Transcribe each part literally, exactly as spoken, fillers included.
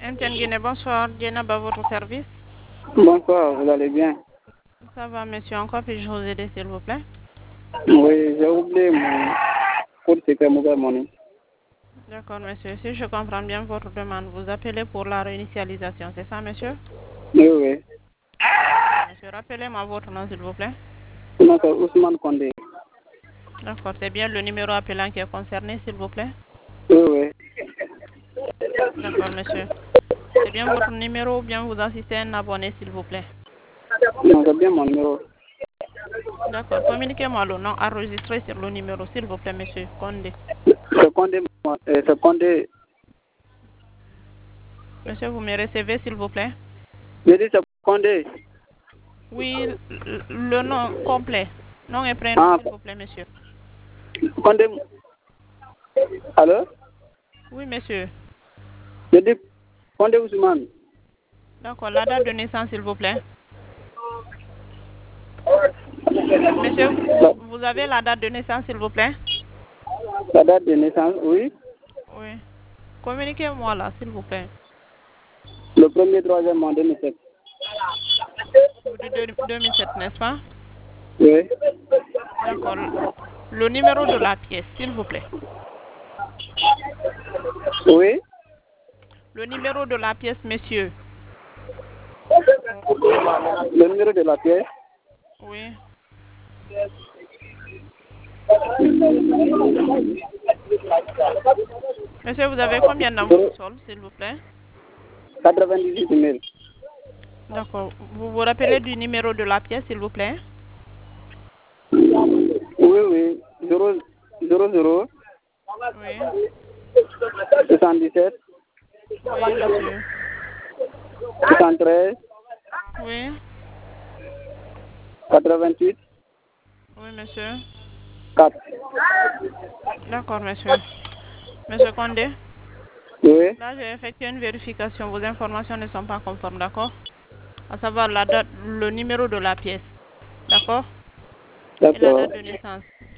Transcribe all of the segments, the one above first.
M T N Guinée, bonsoir. Dienab à votre service. Bonsoir, vous allez bien? Ça va, monsieur. Encore puis-je vous aider, s'il vous plaît? Oui, j'ai oublié mon code secret mobile money. D'accord, monsieur. Si je comprends bien votre demande, vous appelez pour la réinitialisation, c'est ça, monsieur? Oui, oui. Monsieur, rappelez-moi votre nom, s'il vous plaît. Je m'appelle Ousmane Condé. D'accord, c'est bien le numéro appelant qui est concerné, s'il vous plaît? Oui, oui. D'accord, monsieur. C'est bien votre numéro ou bien vous assistez à un abonné, s'il vous plaît? Non, c'est bien mon numéro. D'accord, communiquez-moi le nom enregistré sur le numéro, s'il vous plaît, monsieur Condé. C'est Condé, euh, c'est Condé. Monsieur, vous me recevez, s'il vous plaît? Je dis c'est Condé. Oui, le, le nom complet. Nom et prénom, Ah, s'il vous plaît, monsieur. Condé. Allô? Oui, monsieur. Je dis Condé Ousmane. D'accord, la date de naissance, s'il vous plaît. Monsieur, La, vous, vous avez la date de naissance, s'il vous plaît? la date de naissance, oui. Oui. Communiquez-moi là, s'il vous plaît. Le premier troisième mois deux mille sept. Vous dites deux- 2007, n'est-ce pas? Oui. D'accord. Le numéro de la pièce, s'il vous plaît. Oui. Le numéro de la pièce, monsieur. Le numéro de la pièce. Oui. Monsieur, vous avez combien dans votre sol, s'il vous plaît? quatre-vingt-dix-huit mille. D'accord. Vous vous rappelez du numéro de la pièce, s'il vous plaît? Oui, oui. zéro zéro zéro Oui. soixante-dix-sept Oui, monsieur. soixante-treize Oui. quatre-vingt-huit Oui, monsieur. quatre. D'accord, monsieur. Monsieur Condé, Oui. là, j'ai effectué une vérification. Vos informations ne sont pas conformes, d'accord? À savoir la date, le numéro de la pièce, d'accord? Et la D'accord. date de naissance.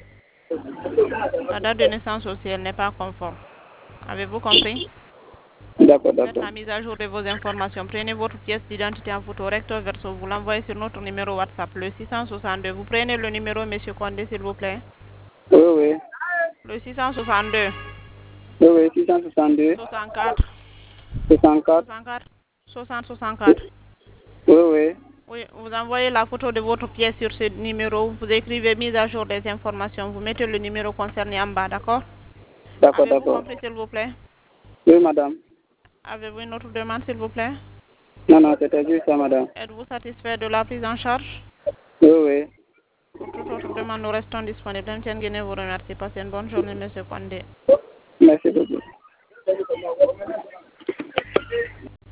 La date de naissance aussi, elle n'est pas conforme. Avez-vous compris? D'accord, Faites d'accord. la mise à jour de vos informations. Prenez votre pièce d'identité en photo recto verso. Vous l'envoyez sur notre numéro WhatsApp, le six cent soixante-deux. Vous prenez le numéro, monsieur Condé, s'il vous plaît. Oui, oui. Le six cent soixante-deux. Oui, oui. six cent soixante-deux soixante-quatre. soixante-quatre. soixante-quatre. soixante soixante-quatre. Oui, oui. Oui, vous envoyez la photo de votre pièce sur ce numéro. Vous écrivez mise à jour des informations. Vous mettez le numéro concerné en bas, d'accord? D'accord, Avez-vous d'accord. compris, s'il vous plaît? Oui, madame. Avez-vous une autre demande, s'il vous plaît? Non, non, c'était juste ça, madame. Êtes-vous satisfait de la prise en charge? Oui, oui. Pour toute autre demande, nous restons disponibles. M T N Guinée vous remercie. Passez une bonne journée, monsieur Condé. Merci beaucoup.